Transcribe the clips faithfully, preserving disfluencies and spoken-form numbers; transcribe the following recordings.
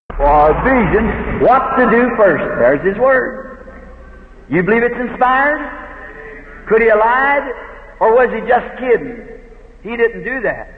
For vision, what to do first. There's His Word. You believe it's inspired? Could He have lied? Or was He just kidding? He didn't do that.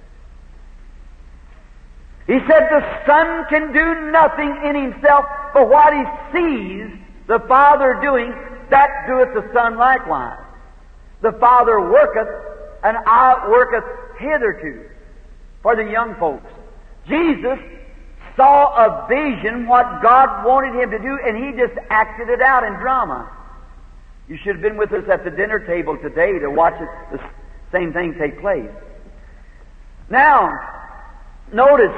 He said the Son can do nothing in Himself, but what He sees the Father doing, that doeth the Son likewise. The Father worketh, and outworketh hitherto. For the young folks, Jesus saw a vision what God wanted Him to do, and He just acted it out in drama. You should have been with us at the dinner table today to watch it, the same thing take place. Now, notice,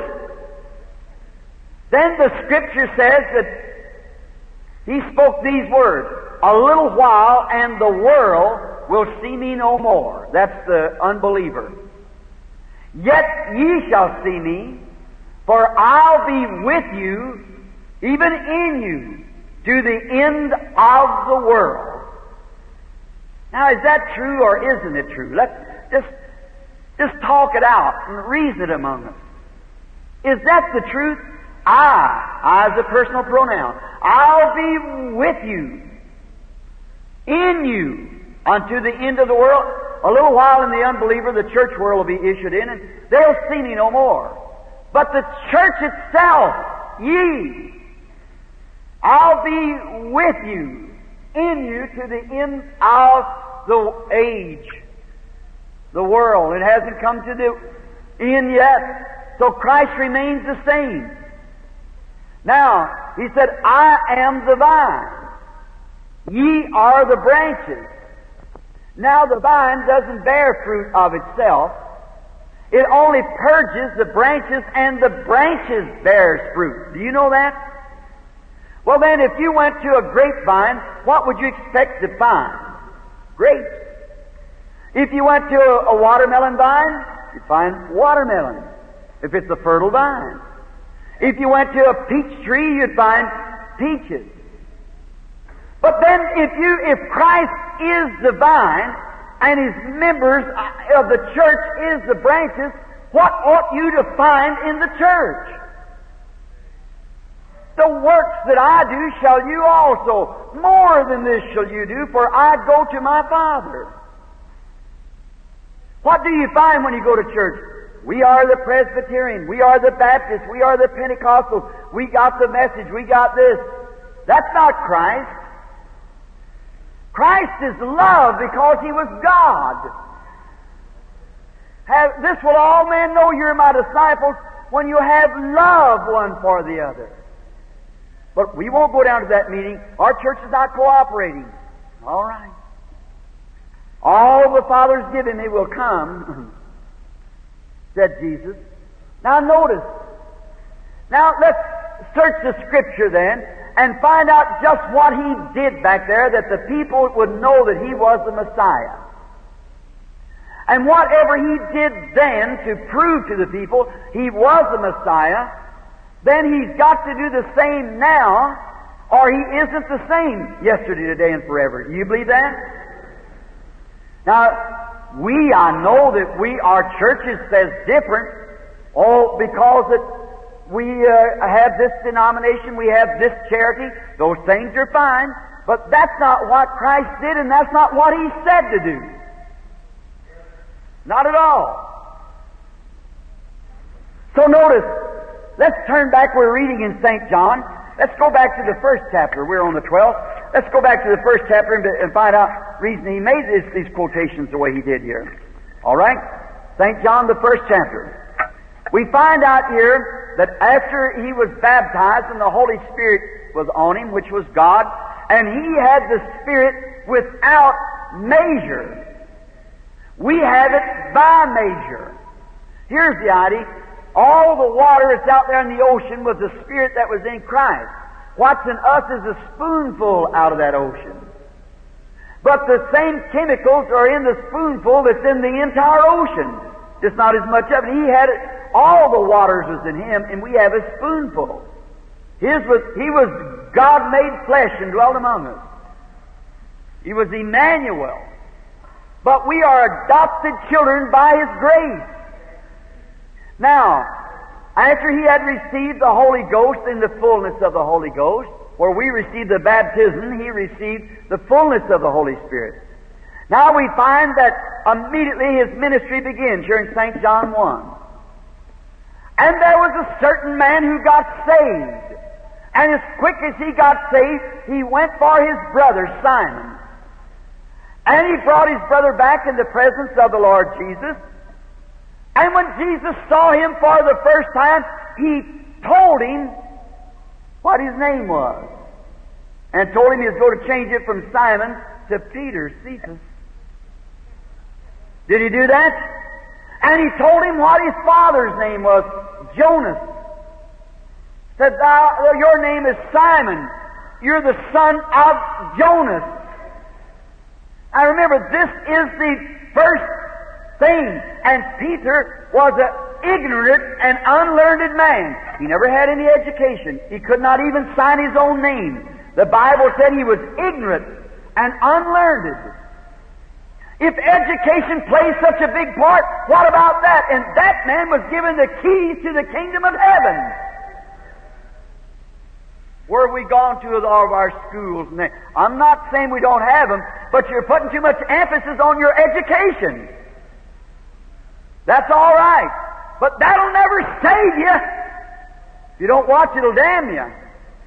then the Scripture says that He spoke these words, "A little while, and the world will see me no more." That's the unbeliever. "Yet ye shall see me, for I'll be with you, even in you, to the end of the world." Now, is that true or isn't it true? Let's just, just talk it out and reason it among us. Is that the truth? I, I as a personal pronoun, I'll be with you, in you, unto the end of the world. A little while, in the unbeliever, the church world will be issued in, and they'll see me no more. But the church itself, ye, I'll be with you, in you, to the end of the age, the world. It hasn't come to the end yet. So Christ remains the same. Now, He said, "I am the vine. Ye are the branches." Now, the vine doesn't bear fruit of itself. It only purges the branches, and the branches bears fruit. Do you know that? Well, then, if you went to a grapevine, what would you expect to find? Grapes. If you went to a, a watermelon vine, you'd find watermelon, if it's a fertile vine. If you went to a peach tree, you'd find peaches. But then, if you, if Christ is the vine, and His members of the church is the branches, what ought you to find in the church? "The works that I do shall you also. More than this shall you do, for I go to my Father." What do you find when you go to church? We are the Presbyterian, we are the Baptist, we are the Pentecostal, we got the message, we got this. That's not Christ. Christ is love because He was God. Have, this will all men know you're my disciples when you have love one for the other. But we won't go down to that meeting. Our church is not cooperating. All right. All the Father's given me will come, said Jesus. Now notice. Now let's search the Scripture then and find out just what He did back there, that the people would know that He was the Messiah. And whatever He did then to prove to the people He was the Messiah, then He's got to do the same now, or He isn't the same yesterday, today, and forever. Do you believe that? Now, we, I know that we, our churches says different, oh, because it we uh, have this denomination, we have this charity, those things are fine, but that's not what Christ did, and that's not what He said to do. Not at all. So notice, let's turn back, we're reading in Saint John. Let's go back to the first chapter. We're on the twelfth. Let's go back to the first chapter and, and find out the reason He made this, these quotations the way He did here. All right? Saint John, the first chapter. We find out here that after He was baptized and the Holy Spirit was on Him, which was God, and He had the Spirit without measure. We have it by measure. Here's the idea. All the water that's out there in the ocean was the Spirit that was in Christ. What's in us is a spoonful out of that ocean. But the same chemicals are in the spoonful that's in the entire ocean. Just not as much of it. He had it. All the waters was in Him, and we have a spoonful. His was, He was God made flesh and dwelt among us. He was Emmanuel. But we are adopted children by His grace. Now, after he had received the Holy Ghost in the fullness of the Holy Ghost, where we received the baptism, he received the fullness of the Holy Spirit. Now we find that immediately his ministry begins here in Saint John one. And there was a certain man who got saved. And as quick as he got saved, he went for his brother Simon. And he brought his brother back in the presence of the Lord Jesus. And when Jesus saw him for the first time, he told him what his name was. And told him he was going to change it from Simon to Peter, Cephas. Did he do that? And he told him what his father's name was, Jonas. Said, Thou, your name is Simon. You're the son of Jonas. I remember, this is the first thing. And Peter was an ignorant and unlearned man. He never had any education. He could not even sign his own name. The Bible said he was ignorant and unlearned. If education plays such a big part, what about that? And that man was given the keys to the kingdom of heaven. Where have we gone to with all of our schools? I'm not saying we don't have them, but you're putting too much emphasis on your education. That's all right. But that'll never save you. If you don't watch, it'll damn you.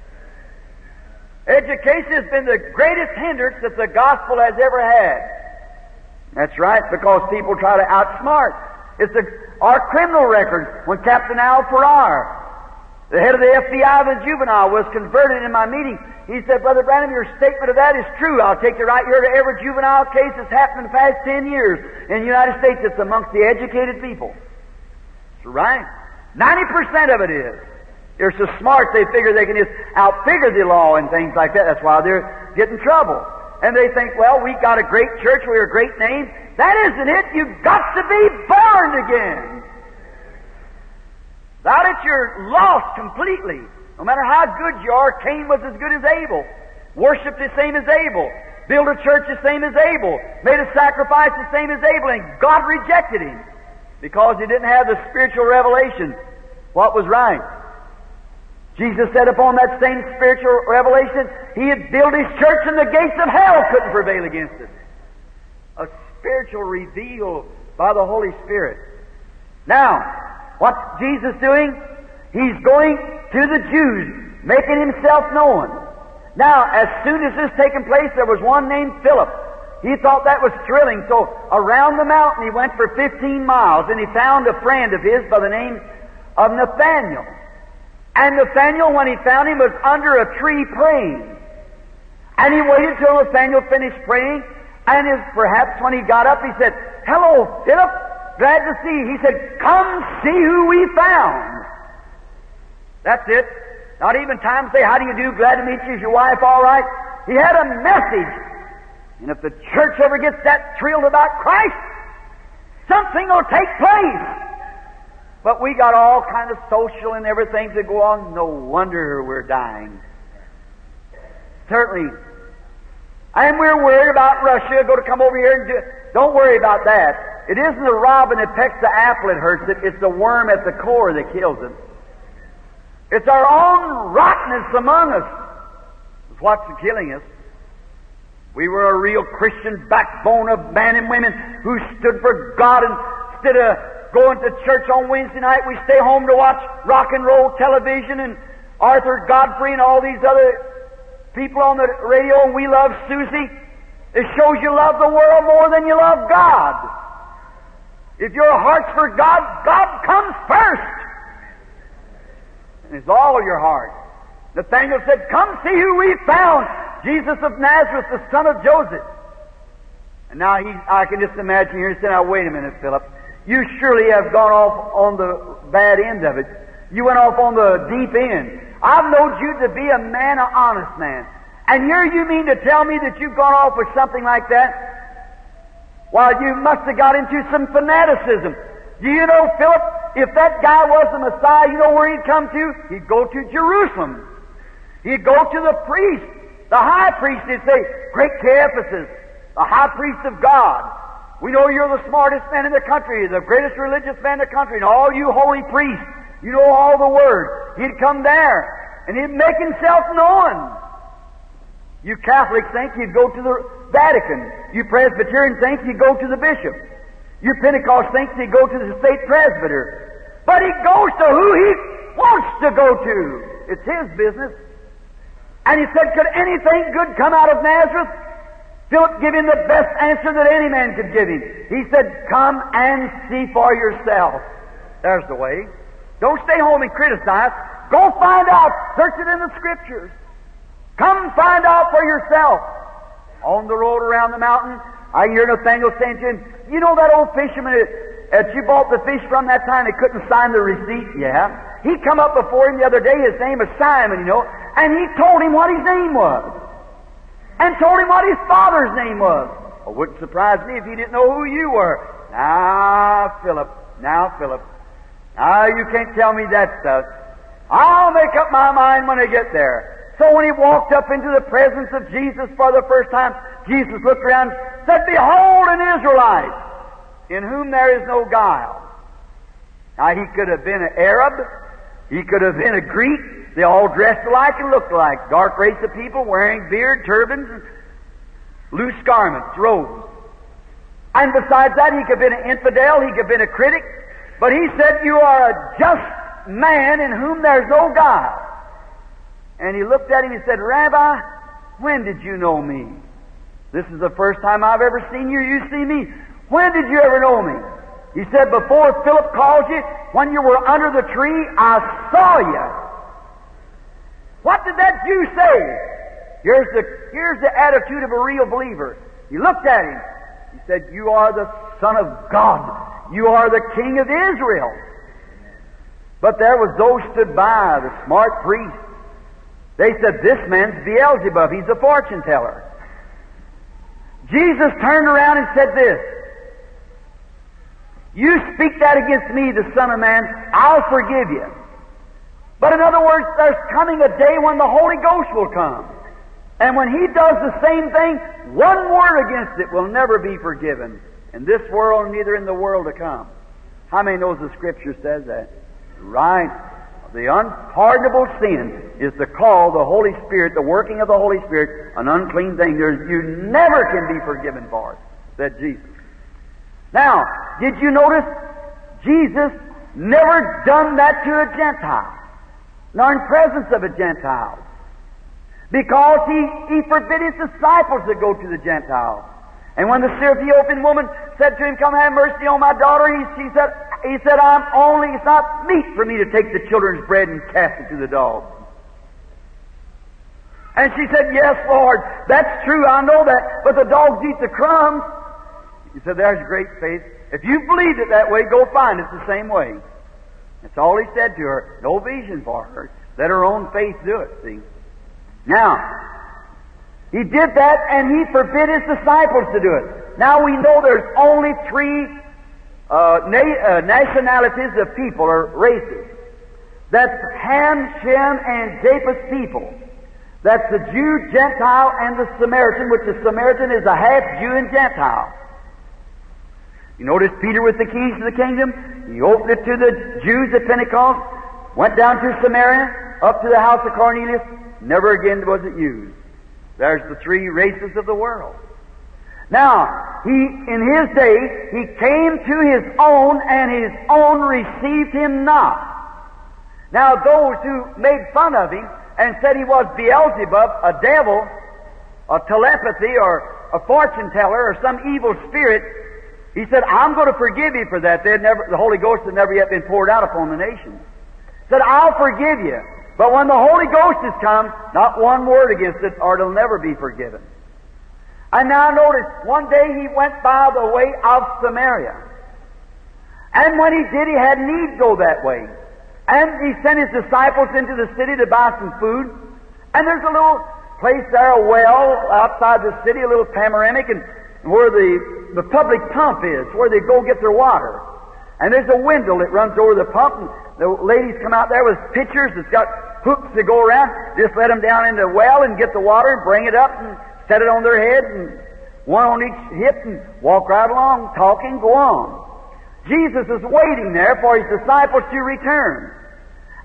Education has been the greatest hindrance that the gospel has ever had. That's right, because people try to outsmart. It's a, our criminal records. When Captain Al Farrar, the head of the F B I of the juvenile, was converted in my meeting, he said, Brother Branham, your statement of that is true. I'll take you right here to every juvenile case that's happened in the past ten years in the United States. It's amongst the educated people. That's right. ninety percent of it is. They're so smart they figure they can just outfigure the law and things like that. That's why they're getting in trouble. And they think, well, we got a great church, we're a great name. That isn't it. You've got to be born again. Without it, you're lost completely. No matter how good you are, Cain was as good as Abel. Worshipped the same as Abel. Built a church the same as Abel. Made a sacrifice the same as Abel. And God rejected him because he didn't have the spiritual revelation. What was right? Jesus said upon that same spiritual revelation, he had built his church and the gates of hell couldn't prevail against it. A spiritual revealed by the Holy Spirit. Now, what's Jesus doing? He's going to the Jews, making himself known. Now, as soon as this taken place, there was one named Philip. He thought that was thrilling, so around the mountain he went for fifteen miles, and he found a friend of his by the name of Nathaniel. And Nathaniel, when he found him, was under a tree praying. And he waited till Nathaniel finished praying, and his, perhaps when he got up, he said, Hello, Philip, glad to see you. He said, Come see who we found. That's it. Not even time to say, How do you do? Glad to meet you. Is your wife all right? He had a message. And if the church ever gets that thrilled about Christ, something will take place. But we got all kind of social and everything to go on. No wonder we're dying. Certainly. And we're worried about Russia going to come over here and do it. Don't worry about that. It isn't the robin that pecks the apple that hurts it. It's the worm at the core that kills it. It's our own rottenness among us. It's what's killing us. We were a real Christian backbone of men and women who stood for God, and instead of going to church on Wednesday night, we stay home to watch rock and roll television and Arthur Godfrey and all these other people on the radio, and we love Susie. It shows you love the world more than you love God. If your heart's for God, God comes first. And it's all your heart. Nathaniel said, Come see who we found. Jesus of Nazareth, the son of Joseph. And now he, I can just imagine here, he said, Now wait a minute, Philip. You surely have gone off on the bad end of it. You went off on the deep end. I've known you to be a man, an honest man. And here you mean to tell me that you've gone off with something like that? Well, you must have got into some fanaticism. Do you know, Philip, if that guy was the Messiah, you know where he'd come to? He'd go to Jerusalem. He'd go to the priest. The high priest, he'd say, Great Caiaphas, the high priest of God. We know you're the smartest man in the country, the greatest religious man in the country, and all you holy priests, You know all the Word. He'd come there, and He'd make Himself known. You Catholics think you'd go to the Vatican. You Presbyterians think you go to the bishop. You Pentecost think you go to the state presbyter. But He goes to who He wants to go to. It's His business. And He said, could anything good come out of Nazareth? Philip gave him the best answer that any man could give him. He said, come and see for yourself. There's the way. Don't stay home and criticize. Go find out. Search it in the Scriptures. Come find out for yourself. On the road around the mountain, I hear Nathaniel saying to him, you know that old fisherman that you bought the fish from that time, he couldn't sign the receipt? Yeah. He come up before him the other day, his name is Simon, you know, and he told him what his name was. And told him what his father's name was. Well, it wouldn't surprise me if he didn't know who you were. Now, Philip, now, Philip, now you can't tell me that stuff. I'll make up my mind when I get there. So when he walked up into the presence of Jesus for the first time, Jesus looked around and said, behold an Israelite, in whom there is no guile. Now he could have been an Arab, he could have been a Greek, they all dressed alike and looked alike. Dark race of people wearing beard, turbans, and loose garments, robes. And besides that, he could have been an infidel, he could have been a critic, but he said, you are a just man in whom there's no guile. And he looked at him and said, Rabbi, when did you know me? This is the first time I've ever seen you. You see me. When did you ever know me? He said, before Philip called you, when you were under the tree, I saw you. What did that Jew say? Here's the, here's the attitude of a real believer. He looked at him. He said, you are the Son of God. You are the King of Israel. But there was those stood by, the smart priest. They said, this man's Beelzebub. He's a fortune teller. Jesus turned around and said this, you speak that against me, the Son of Man, I'll forgive you. But in other words, there's coming a day when the Holy Ghost will come. And when He does the same thing, one word against it will never be forgiven. In this world, neither in the world to come. How many knows the Scripture says that? Right. The unpardonable sin is to call the Holy Spirit, the working of the Holy Spirit, an unclean thing. There's, you never can be forgiven for it, said Jesus. Now, did you notice Jesus never done that to a Gentile, nor in presence of a Gentile, because he, he forbid His disciples to go to the Gentiles. And when the Ethiopian woman said to Him, come have mercy on my daughter, he, she said, He said, I'm only, it's not meet for me to take the children's bread and cast it to the dogs. And she said, yes, Lord, that's true, I know that, but the dogs eat the crumbs. He said, there's great faith. If you believed it that way, go find it the same way. That's all He said to her. No vision for her. Let her own faith do it, see. Now, He did that, and He forbid His disciples to do it. Now we know there's only three uh, na- uh, nationalities of people, or races. That's Ham, Shem, and Japheth's people. That's the Jew, Gentile, and the Samaritan, which the Samaritan is a half Jew and Gentile. You notice Peter with the keys to the kingdom? He opened it to the Jews at Pentecost, went down to Samaria, up to the house of Cornelius. Never again was it used. There's the three races of the world. Now, he, in His day, He came to His own, and His own received Him not. Now, those who made fun of Him and said He was Beelzebub, a devil, a telepathy, or a fortune teller, or some evil spirit, He said, I'm going to forgive you for that. They'd never, the Holy Ghost had never yet been poured out upon the nation. He said, I'll forgive you. But when the Holy Ghost has come, not one word against it, or it'll never be forgiven. And now notice, one day He went by the way of Samaria. And when He did, He had need go that way. And He sent His disciples into the city to buy some food. And there's a little place there, a well outside the city, a little panoramic, and where the, the public pump is, where they go get their water. And there's a window that runs over the pump, and the ladies come out there with pitchers that's got hooks that go around. Just let them down in the well and get the water and bring it up and set it on their head, and one on each hip, and walk right along, talking, go on. Jesus is waiting there for His disciples to return.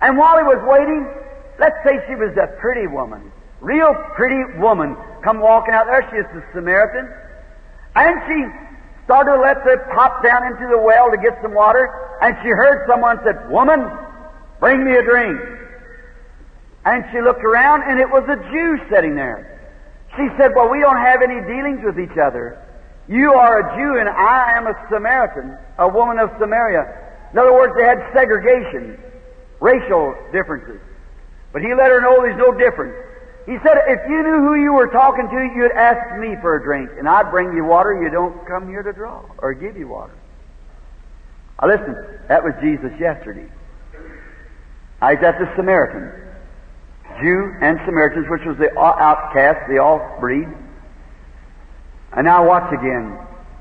And while he was waiting, let's say she was a pretty woman, real pretty woman, come walking out there. She is a Samaritan. And she started to let the pop down into the well to get some water, and she heard someone said, "Woman, bring me a drink." And she looked around, and it was a Jew sitting there. She said, "Well, we don't have any dealings with each other. You are a Jew, and I am a Samaritan, a woman of Samaria." In other words, they had segregation, racial differences. But he let her know there's no difference. He said, "If you knew who you were talking to, you'd ask me for a drink, and I'd bring you water. You don't come here to draw or give you water." Now listen, that was Jesus yesterday. Now he's at the Samaritan. Jew and Samaritans, which was the outcast, the off-breed. And now watch again.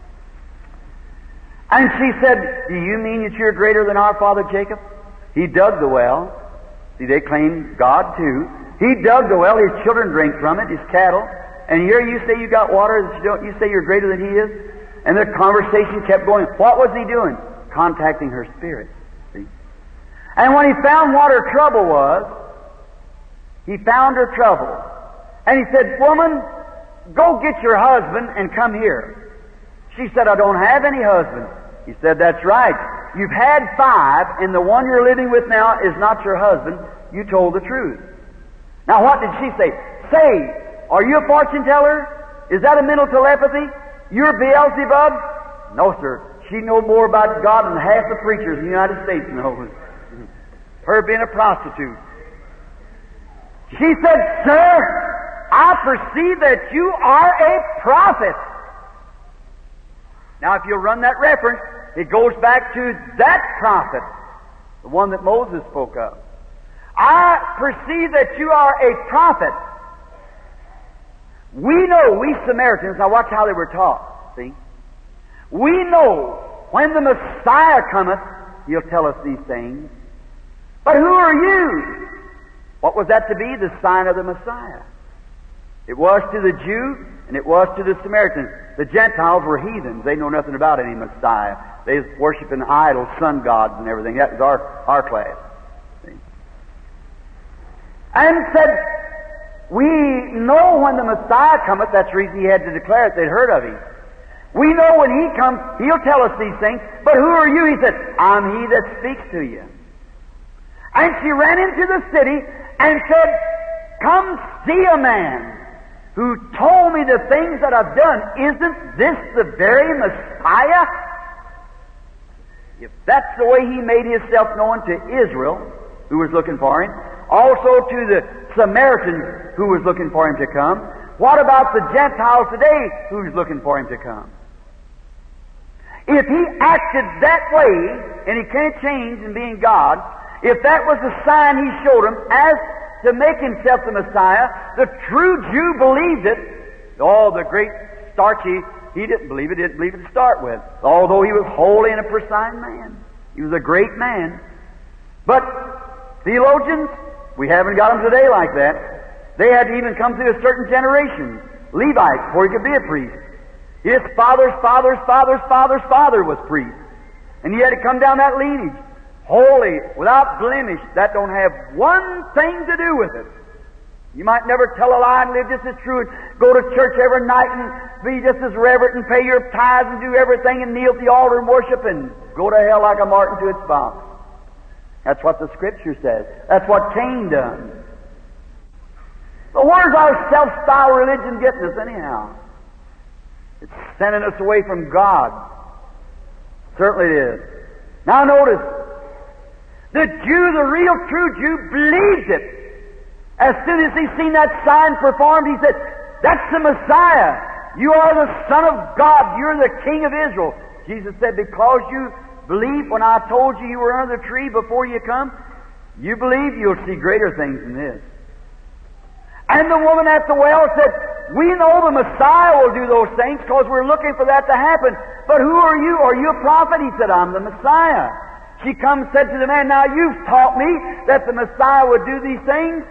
And she said, "Do you mean that you're greater than our father Jacob? He dug the well." See, they claim God too. He dug the well, his children drink from it, his cattle. And here you say you got water, that you don't, you say you're greater than he is? And the conversation kept going. What was he doing? Contacting her spirit. See? And when he found what her trouble was, he found her trouble. And he said, "Woman, go get your husband and come here." She said, "I don't have any husband." He said, "That's right. You've had five, and the one you're living with now is not your husband. You told the truth." Now what did she say? "Say, are you a fortune teller? Is that a mental telepathy? You're Beelzebub?" No, sir. She knows more about God than half the preachers in the United States know. Her being a prostitute. She said, "Sir, I perceive that you are a prophet." Now, if you'll run that reference, it goes back to that prophet, the one that Moses spoke of. "I perceive that you are a prophet." We know, we Samaritans, now watch how they were taught, see? We know when the Messiah cometh, he'll tell us these things. But who are you? What was that to be? The sign of the Messiah. It was to the Jew, and it was to the Samaritan. The Gentiles were heathens. They know nothing about any Messiah. They was worshiping idols, sun gods, and everything. That was our, our class. See? And said, we know when the Messiah cometh, that's the reason he had to declare it, they'd heard of him. We know when he comes, he'll tell us these things. But who are you? He said, "I'm he that speaks to you." And she ran into the city and said, "Come see a man who told me the things that I've done. Isn't this the very Messiah?" If that's the way he made himself known to Israel, who was looking for him, also to the Samaritans who was looking for him to come, what about the Gentiles today who's looking for him to come? If he acted that way, and he can't change in being God, if that was the sign he showed him as to make himself the Messiah, the true Jew believed it. Oh, the great starchy, he didn't believe it, he didn't believe it to start with, although he was holy and a precise man. He was a great man. But theologians, we haven't got them today like that. They had to even come through a certain generation, Levite, before he could be a priest. His father's father's father's father's father was priest. And he had to come down that lineage. Holy, without blemish, that don't have one thing to do with it. You might never tell a lie and live just as true and go to church every night and be just as reverent and pay your tithes and do everything and kneel at the altar and worship and go to hell like a marten to its spouse. That's what the Scripture says. That's what Cain done. So where's our self-style religion getting us anyhow? It's sending us away from God. Certainly it is. Now notice, the Jew, the real true Jew, believes it. As soon as he seen that sign performed, he said, "That's the Messiah. You are the Son of God. You're the King of Israel." Jesus said, "Because you believe when I told you you were under the tree before you come, you believe, you'll see greater things than this." And the woman at the well said, "We know the Messiah will do those things because we're looking for that to happen. But who are you? Are you a prophet?" He said, "I'm the Messiah." She come and said to the man, "Now you've taught me that the Messiah would do these things.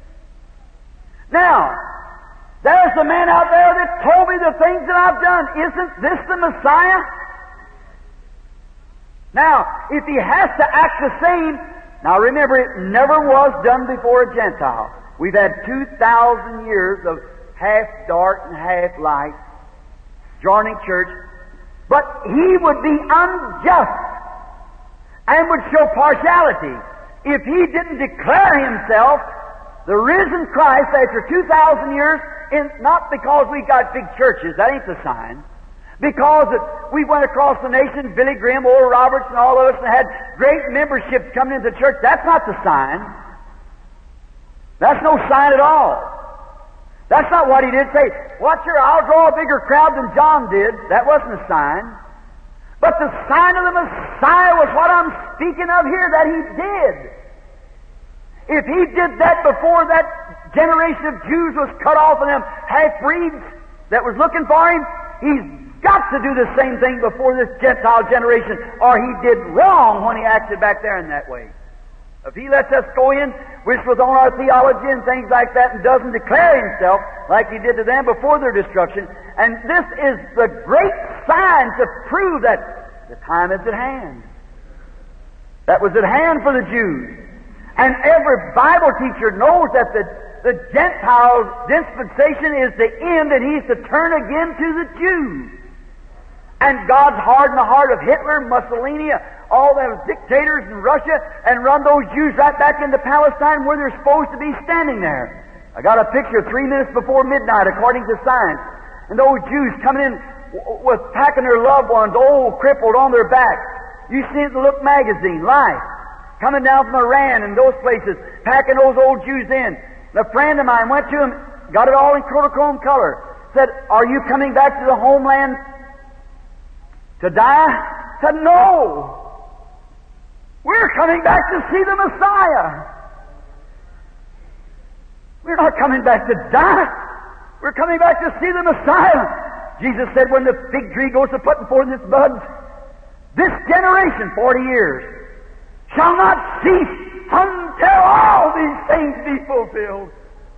Now, there's a man out there that told me the things that I've done. Isn't this the Messiah?" Now, if he has to act the same, Now remember, it never was done before a Gentile. We've had two thousand years of half dark and half light, joining church. But he would be unjust and would show partiality if he didn't declare himself the risen Christ after two thousand years, in, not because we got big churches, that ain't the sign. Because we went across the nation, Billy Graham, Oral Roberts, and all of us, and had great memberships coming into church. That's not the sign. That's no sign at all. That's not what he did. Say, watch here, I'll draw a bigger crowd than John did. That wasn't a sign. But the sign of the Messiah was what I'm speaking of here, that he did. If he did that before that generation of Jews was cut off and them half-breeds that was looking for him, he's got to do the same thing before this Gentile generation, or he did wrong when he acted back there in that way. If he lets us go in, which was on our theology and things like that, and doesn't declare himself like he did to them before their destruction, and this is the great sign to prove that the time is at hand. That was at hand for the Jews. And every Bible teacher knows that the, the Gentile dispensation is the end, and he's to turn again to the Jews. And God's hardened the heart of Hitler, Mussolini, all those dictators in Russia, and run those Jews right back into Palestine where they're supposed to be standing there. I got a picture three minutes before midnight, according to science. And those Jews coming in w- with packing their loved ones, old, crippled, on their back. You see it in the Look magazine, Life. Coming down from Iran and those places, packing those old Jews in. And a friend of mine went to him, got it all in Kodachrome color. Said, "Are you coming back to the homeland to die?" Said, "No. We're coming back to see the Messiah. We're not coming back to die. We're coming back to see the Messiah." Jesus said, when the fig tree goes to putting forth its buds, this generation, forty years, shall not cease until all these things be fulfilled.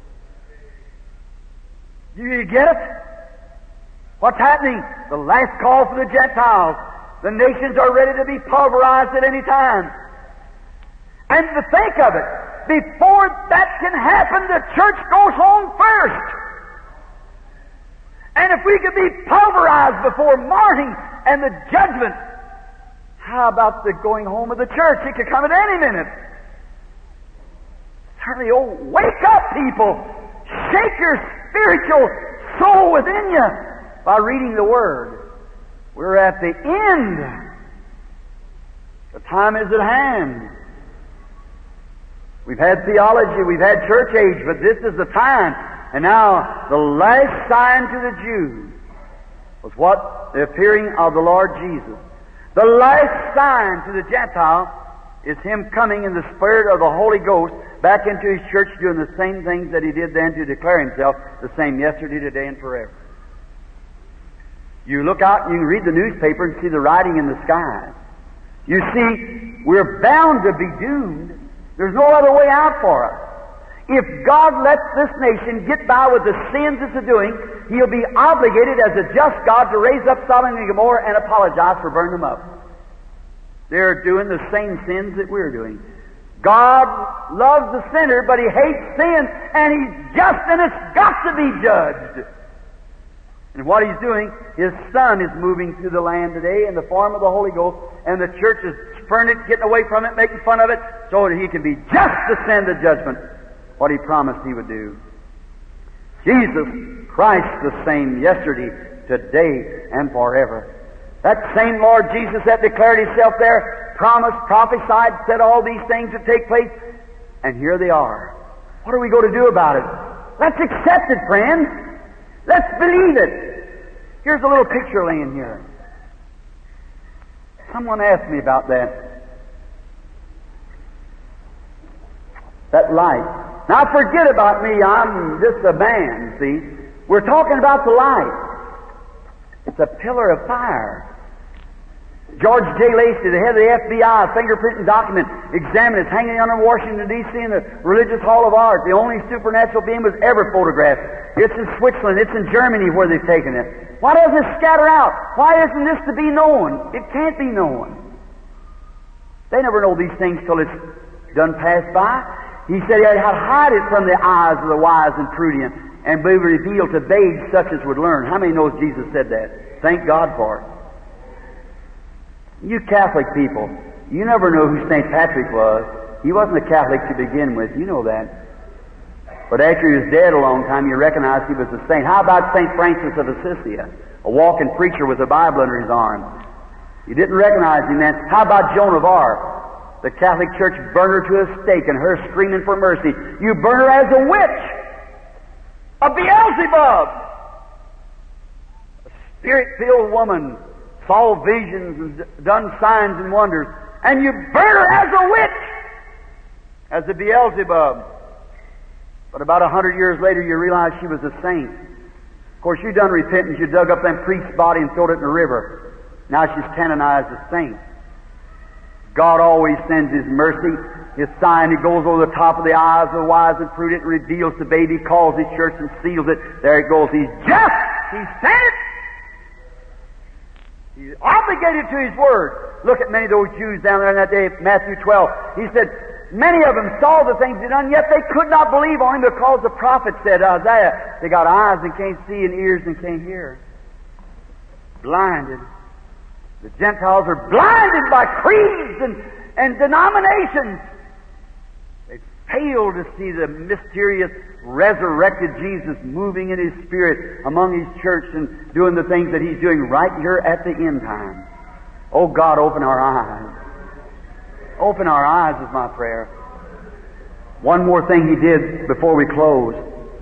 Do you get it? What's happening? The last call for the Gentiles. The nations are ready to be pulverized at any time. And to think of it, before that can happen, the church goes home first. And if we could be pulverized before morning and the judgment, how about the going home of the church? It could come at any minute. Certainly, oh, wake up, people! Shake your spiritual soul within you by reading the Word. We're at the end. The time is at hand. We've had theology, we've had church age, but this is the time. And now, the last sign to the Jews was what? The appearing of the Lord Jesus. The last sign to the Gentile is Him coming in the Spirit of the Holy Ghost back into His church, doing the same things that He did then to declare Himself the same yesterday, today, and forever. You look out and you can read the newspaper and see the writing in the sky. You see, we're bound to be doomed. There's no other way out for us. If God lets this nation get by with the sins it's doing, He'll be obligated as a just God to raise up Sodom and Gomorrah and apologize for burning them up. They're doing the same sins that we're doing. God loves the sinner, but He hates sin, and He's just, and it's got to be judged. And what He's doing, His Son is moving through the land today in the form of the Holy Ghost, and the church is spurning it, getting away from it, making fun of it, so that He can be just to send the judgment, what He promised He would do. Jesus Christ the same yesterday, today, and forever. That same Lord Jesus that declared Himself there, promised, prophesied, said all these things would take place, and here they are. What are we going to do about it? Let's accept it, friends. Let's believe it. Here's a little picture laying here. Someone asked me about that. That light. Now forget about me, I'm just a man, see. We're talking about the light. It's a pillar of fire. George J. Lacey, the head of the F B I, fingerprinting document, examined it, hanging under Washington, D C in the Religious Hall of Art. The only supernatural being was ever photographed. It's in Switzerland, it's in Germany where they've taken it. Why doesn't it scatter out? Why isn't this to be known? It can't be known. They never know these things till it's done passed by. He said he had to hide it from the eyes of the wise and prudent and be revealed to babes such as would learn. How many knows Jesus said that? Thank God for it. You Catholic people, you never know who Saint Patrick was. He wasn't a Catholic to begin with. You know that. But after he was dead a long time, you recognize he was a saint. How about Saint Francis of Assisi, a walking preacher with a Bible under his arm? You didn't recognize him then. How about Joan of Arc? The Catholic Church burned her to a stake and her screaming for mercy. You burn her as a witch, a Beelzebub, a spirit-filled woman, saw visions and done signs and wonders, and you burn her as a witch, as a Beelzebub. But about a hundred years later, you realize she was a saint. Of course, you done repentance. You dug up that priest's body and threw it in the river. Now she's canonized as a saint. God always sends His mercy, His sign. He goes over the top of the eyes of the wise and prudent and reveals the baby, calls His church and seals it. There it goes. He's just. He sent it. He's obligated to His word. Look at many of those Jews down there in that day, Matthew twelve. He said, many of them saw the things He done, yet they could not believe on Him because the prophet said, Isaiah, they got eyes and can't see and ears and can't hear. Blinded. The Gentiles are blinded by creeds and, and denominations. They fail to see the mysterious resurrected Jesus moving in His Spirit among His church and doing the things that He's doing right here at the end time. Oh God, open our eyes. Open our eyes is my prayer. One more thing He did before we close.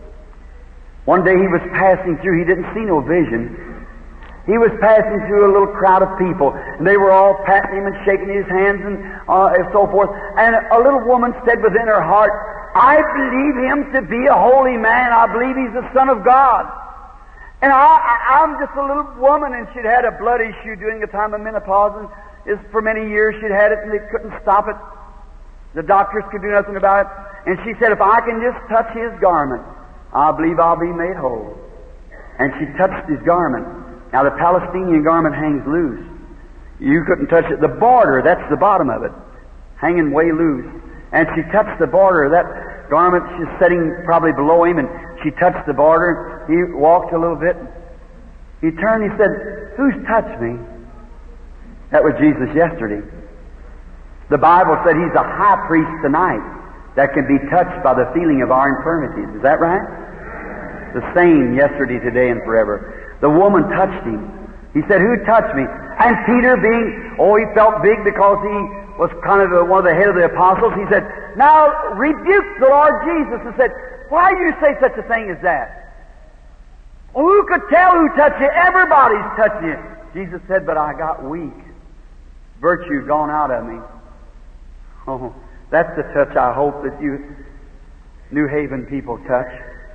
One day He was passing through. He didn't see no vision. He was passing through a little crowd of people, and they were all patting Him and shaking His hands and, uh, and so forth. And a little woman said within her heart, I believe Him to be a holy man. I believe He's the Son of God. And I, I, I'm just a little woman, and she'd had a blood issue during the time of menopause, and is for many years she'd had it, and they couldn't stop it. The doctors could do nothing about it. And she said, if I can just touch His garment, I believe I'll be made whole. And she touched His garment. Now the Palestinian garment hangs loose. You couldn't touch it. The border, that's the bottom of it, hanging way loose. And she touched the border of that garment. She's sitting probably below him, and she touched the border. He walked a little bit. He turned, he said, who's touched me? That was Jesus yesterday. The Bible said He's a high priest tonight that can be touched by the feeling of our infirmities. Is that right? The same yesterday, today, and forever. The woman touched Him. He said, who touched me? And Peter being, oh, he felt big because he was kind of one of the head of the apostles. He said, now rebuke the Lord Jesus and said, why do you say such a thing as that? Well, who could tell who touched you? Everybody's touching you. Jesus said, but I got weak. Virtue gone out of me. Oh, that's the touch I hope that you New Haven people touch.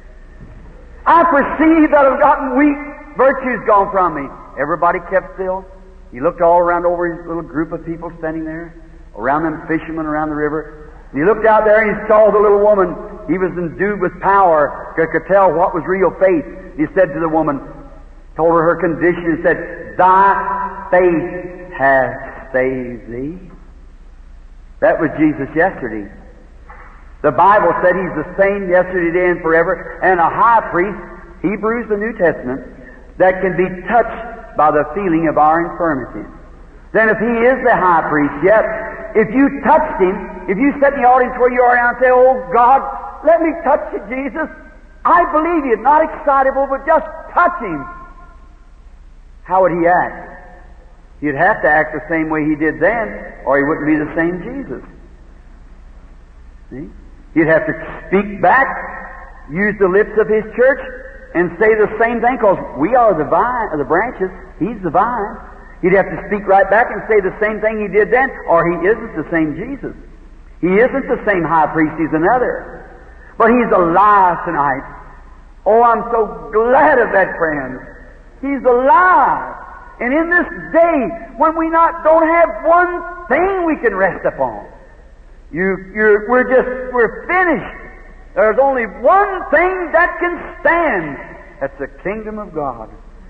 I perceive that I've gotten weak. Virtue's gone from me. Everybody kept still. He looked all around over his little group of people standing there, around them fishermen around the river. And he looked out there and he saw the little woman. He was endued with power, could, could tell what was real faith. He said to the woman, told her her condition, and said, thy faith hath saved thee. That was Jesus yesterday. The Bible said He's the same yesterday, today, and forever, and a high priest, Hebrews, the New Testament, that can be touched by the feeling of our infirmities. Then if He is the high priest, yet, if you touched Him, if you sat in the audience where you are now and say, oh God, let me touch you, Jesus, I believe You, not excitable, but just touch Him. How would He act? He'd have to act the same way He did then, or He wouldn't be the same Jesus. See? He'd have to speak back, use the lips of His church, and say the same thing, because we are the vine, or the branches, He's the vine. He'd have to speak right back and say the same thing He did then, or He isn't the same Jesus. He isn't the same high priest, He's another. But He's alive tonight. Oh, I'm so glad of that, friends. He's alive. And in this day, when we not don't have one thing we can rest upon, you, you're, we're just, we're finished. There's only one thing that can stand. That's the kingdom of God.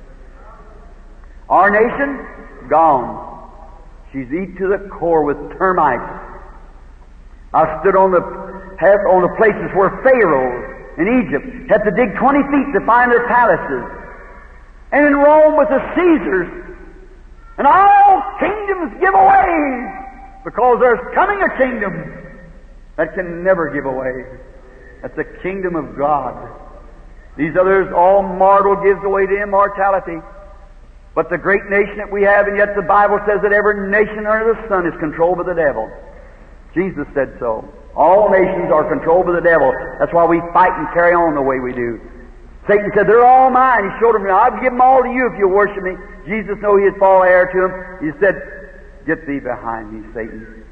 Our nation, gone. She's eat to the core with termites. I stood on the have on the places where Pharaoh in Egypt had to dig twenty feet to find their palaces. And in Rome with the Caesars. And all kingdoms give away because there's coming a kingdom that can never give away. That's the kingdom of God. These others, all mortal gives away to immortality. But the great nation that we have, and yet the Bible says that every nation under the sun is controlled by the devil. Jesus said so. All nations are controlled by the devil. That's why we fight and carry on the way we do. Satan said, they're all mine. He showed them, I'll give them all to you if you worship me. Jesus knew he'd fall heir to him. He said, get thee behind me, Satan.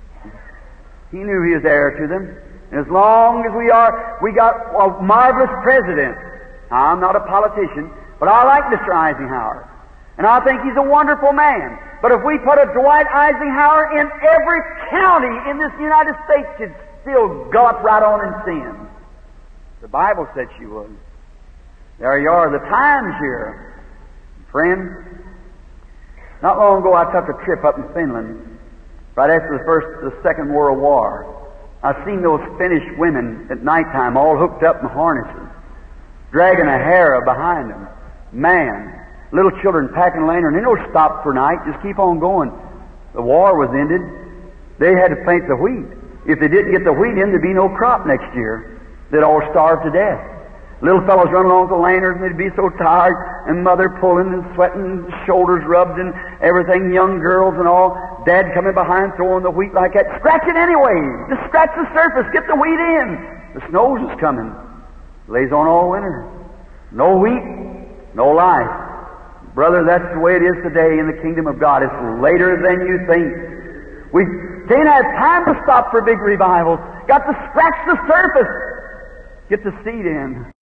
He knew he was heir to them. And as long as we are, we got a marvelous president. Now, I'm not a politician, but I like Mister Eisenhower. And I think he's a wonderful man. But if we put a Dwight Eisenhower in every county in this United States, she'd still gulp right on in sin. The Bible said she would. There you are, the times here. Friend, not long ago I took a trip up in Finland, right after the first, the Second World War. I seen those Finnish women at nighttime all hooked up in harnesses, dragging a harrow behind them. Man, little children packing lantern. They don't stop for night, just keep on going. The war was ended. They had to plant the wheat. If they didn't get the wheat in, there'd be no crop next year. They'd all starve to death. Little fellows run along with the lanterns, and they'd be so tired, and mother pulling and sweating, shoulders rubbed and everything, young girls and all. Dad coming behind, throwing the wheat like that. Scratch it anyway. Just scratch the surface. Get the wheat in. The snows is coming. Lays on all winter. No wheat, no life. Brother, that's the way it is today in the kingdom of God. It's later than you think. We can't have time to stop for big revivals. Got to scratch the surface. Get the seed in.